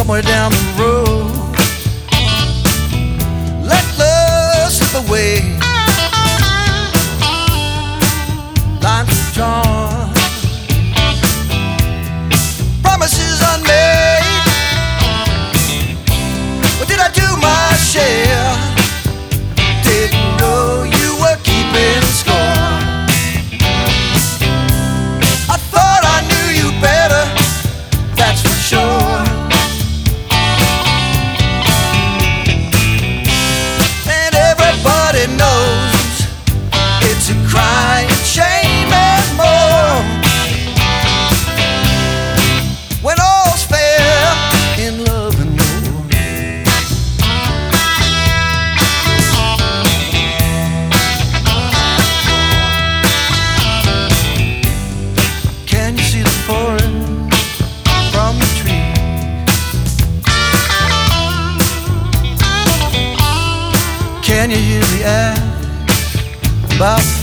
somewhere down the road. Let love slip away. Lines were drawn, promises unmade. But did I do my share? Didn't know you were keeping score. I thought I knew you better, that's for sure. And everybody knows it's a crying shame and more when all's fair in love and war. Can you see the forest from the tree? Can you hear the ash about